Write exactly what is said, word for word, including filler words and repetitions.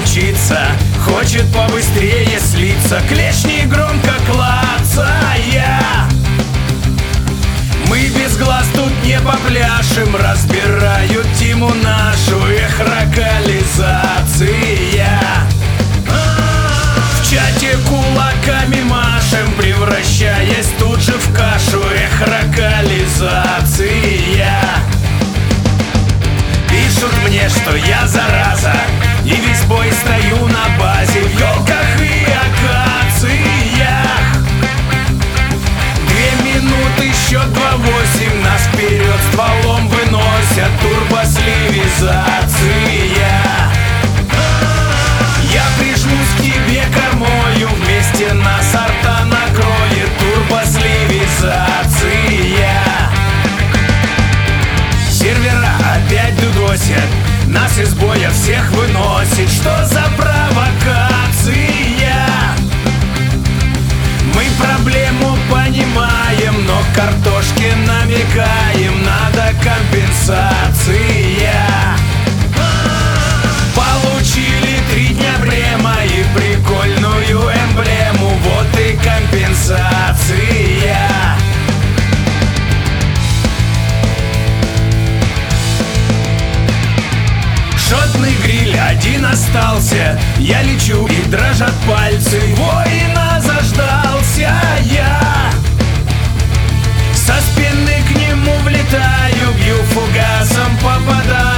учиться, хочет побыстрее слиться. Клешни громко клацая, мы без глаз тут не попляшем. Разбирают тиму нашу, эх, локализация. В чате кулаками машем, превращаясь тут же в кашу, эх, локализация. Пишут мне, что я зараза, и весь бой стою на базе в елках и акациях. Две минуты, счет два-восемь, нас вперед стволом выносят. Турбосливизация. Я прижмусь к тебе кормою, вместе нас арта накроет. Турбосливизация. Сервера опять дудосят, нас из боя всех выносит. Что за провокация? Мы проблему понимаем, но к картошке намекаем. Надо компенсация. Получили три дня према и прикольную эмблему. Вот и компенсация. Шотный гриль один остался, я лечу и дрожат пальцы. Воина заждался я, со спины к нему влетаю, бью фугасом, попадаю.